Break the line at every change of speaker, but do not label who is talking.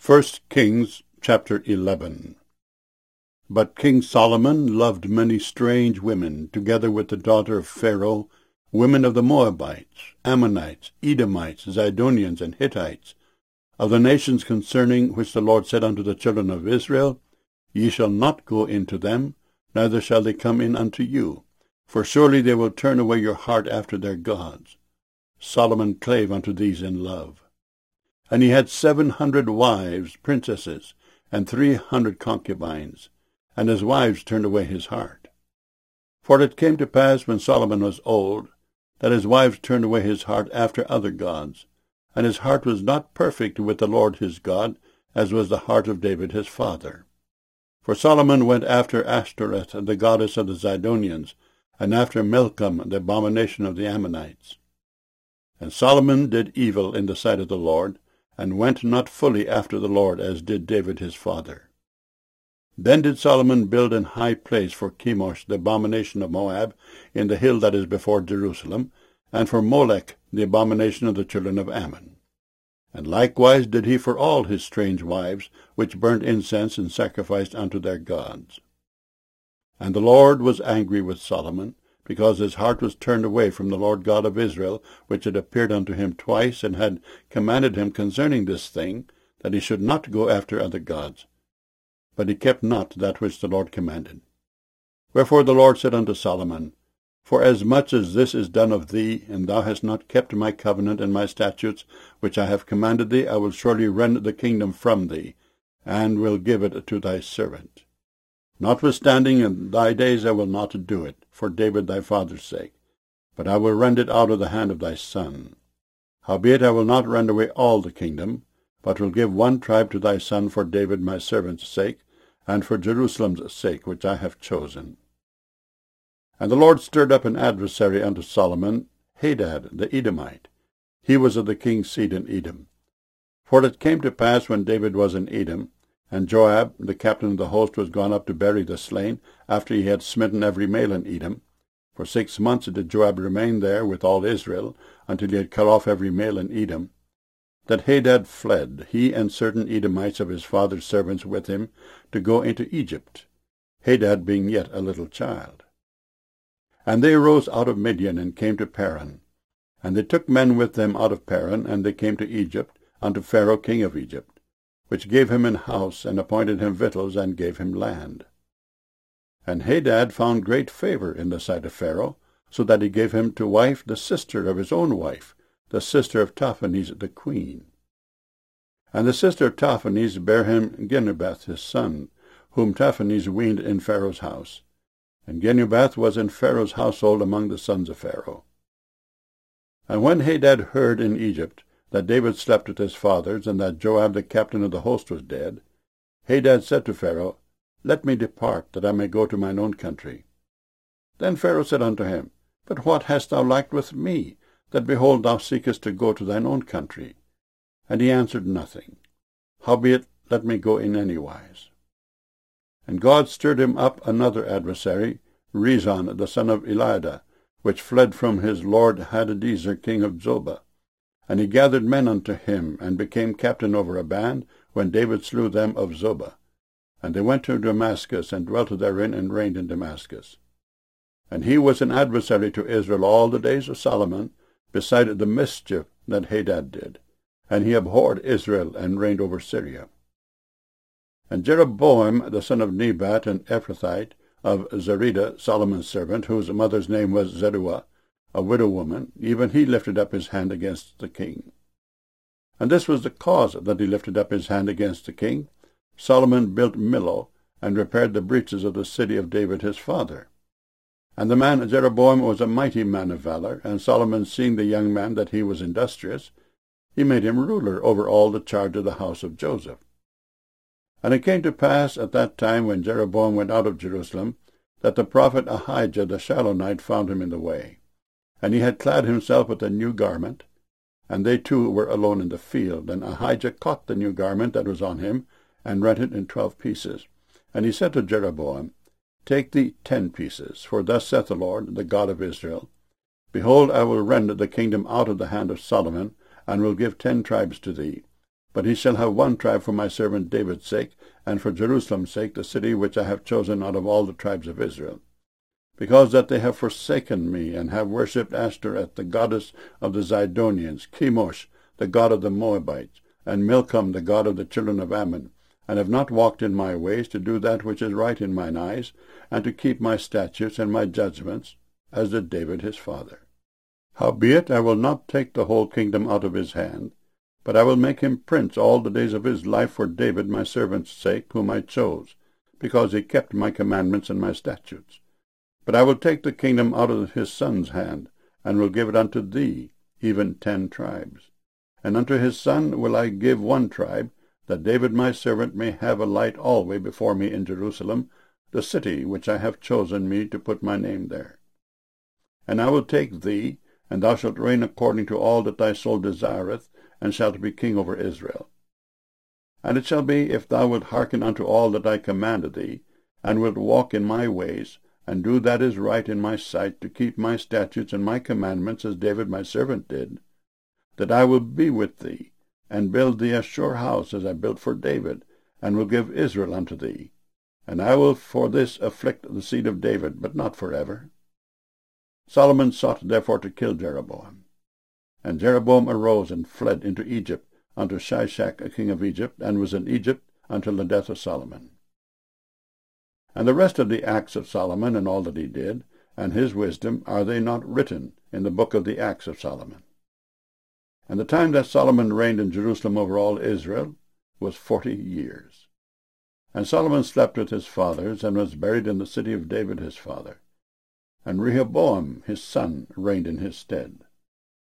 1 Kings chapter 11. But King Solomon loved many strange women, together with the daughter of Pharaoh, women of the Moabites, Ammonites, Edomites, Zidonians, and Hittites, of the nations concerning which the Lord said unto the children of Israel, Ye shall not go into them, neither shall they come in unto you, for surely they will turn away your heart after their gods. Solomon clave unto these in love. And he had 700 wives, princesses, and 300 concubines, and his wives turned away his heart. For it came to pass, when Solomon was old, that his wives turned away his heart after other gods, and his heart was not perfect with the Lord his God, as was the heart of David his father. For Solomon went after Ashtoreth, the goddess of the Zidonians, and after Milcom, the abomination of the Ammonites. And Solomon did evil in the sight of the Lord, and went not fully after the Lord, as did David his father. Then did Solomon build an high place for Chemosh, the abomination of Moab, in the hill that is before Jerusalem, and for Molech, the abomination of the children of Ammon. And likewise did he for all his strange wives, which burnt incense and sacrificed unto their gods. And the Lord was angry with Solomon, because his heart was turned away from the Lord God of Israel, which had appeared unto him twice, and had commanded him concerning this thing, that he should not go after other gods. But he kept not that which the Lord commanded. Wherefore the Lord said unto Solomon, Forasmuch as this is done of thee, and thou hast not kept my covenant and my statutes, which I have commanded thee, I will surely rend the kingdom from thee, and will give it to thy servant. Notwithstanding, in thy days I will not do it, for David thy father's sake, but I will rend it out of the hand of thy son. Howbeit I will not rend away all the kingdom, but will give one tribe to thy son for David my servant's sake, and for Jerusalem's sake, which I have chosen. And the Lord stirred up an adversary unto Solomon, Hadad the Edomite. He was of the king's seed in Edom. For it came to pass, when David was in Edom, and Joab, the captain of the host, was gone up to bury the slain, after he had smitten every male in Edom. For 6 months did Joab remain there with all Israel, until he had cut off every male in Edom, that Hadad fled, he and certain Edomites of his father's servants with him, to go into Egypt, Hadad being yet a little child. And they arose out of Midian, and came to Paran. And they took men with them out of Paran, and they came to Egypt, unto Pharaoh king of Egypt, which gave him an house, and appointed him victuals, and gave him land. And Hadad found great favor in the sight of Pharaoh, so that he gave him to wife the sister of his own wife, the sister of Taphanes the queen. And the sister of Taphanes bare him Genubath his son, whom Taphanes weaned in Pharaoh's house. And Genubath was in Pharaoh's household among the sons of Pharaoh. And when Hadad heard in Egypt that David slept with his fathers, and that Joab the captain of the host was dead, Hadad said to Pharaoh, Let me depart, that I may go to mine own country. Then Pharaoh said unto him, But what hast thou lacked with me, that, behold, thou seekest to go to thine own country? And he answered nothing. Howbeit, let me go in any wise. And God stirred him up another adversary, Rezon the son of Eliada, which fled from his lord Hadadezer king of Zobah. And he gathered men unto him, and became captain over a band, when David slew them of Zobah. And they went to Damascus, and dwelt therein, and reigned in Damascus. And he was an adversary to Israel all the days of Solomon, beside the mischief that Hadad did. And he abhorred Israel, and reigned over Syria. And Jeroboam the son of Nebat, an Ephrathite, of Zerida, Solomon's servant, whose mother's name was Zeruah, a widow woman, even he lifted up his hand against the king. And this was the cause that he lifted up his hand against the king. Solomon built Millo, and repaired the breaches of the city of David his father. And the man Jeroboam was a mighty man of valor, and Solomon, seeing the young man that he was industrious, he made him ruler over all the charge of the house of Joseph. And it came to pass at that time, when Jeroboam went out of Jerusalem, that the prophet Ahijah the Shilonite found him in the way. And he had clad himself with a new garment, and they two were alone in the field. And Ahijah caught the new garment that was on him, and rent it in 12 pieces. And he said to Jeroboam, Take thee 10 pieces, for thus saith the Lord, the God of Israel, Behold, I will rend the kingdom out of the hand of Solomon, and will give 10 tribes to thee. But he shall have one tribe for my servant David's sake, and for Jerusalem's sake, the city which I have chosen out of all the tribes of Israel. Because that they have forsaken me, and have worshipped Ashtoreth, the goddess of the Zidonians, Chemosh, the god of the Moabites, and Milcom, the god of the children of Ammon, and have not walked in my ways, to do that which is right in mine eyes, and to keep my statutes and my judgments, as did David his father. Howbeit I will not take the whole kingdom out of his hand, but I will make him prince all the days of his life for David my servant's sake, whom I chose, because he kept my commandments and my statutes. But I will take the kingdom out of his son's hand, and will give it unto thee, even 10 tribes. And unto his son will I give 1 tribe, that David my servant may have a light alway before me in Jerusalem, the city which I have chosen me to put my name there. And I will take thee, and thou shalt reign according to all that thy soul desireth, and shalt be king over Israel. And it shall be, if thou wilt hearken unto all that I commanded thee, and wilt walk in my ways, and do that is right in my sight, to keep my statutes and my commandments, as David my servant did, that I will be with thee, and build thee a sure house, as I built for David, and will give Israel unto thee. And I will for this afflict the seed of David, but not forever. Solomon sought therefore to kill Jeroboam. And Jeroboam arose and fled into Egypt unto Shishak, a king of Egypt, and was in Egypt until the death of Solomon. And the rest of the acts of Solomon, and all that he did, and his wisdom, are they not written in the book of the acts of Solomon? And the time that Solomon reigned in Jerusalem over all Israel was 40 years. And Solomon slept with his fathers, and was buried in the city of David his father. And Rehoboam his son reigned in his stead.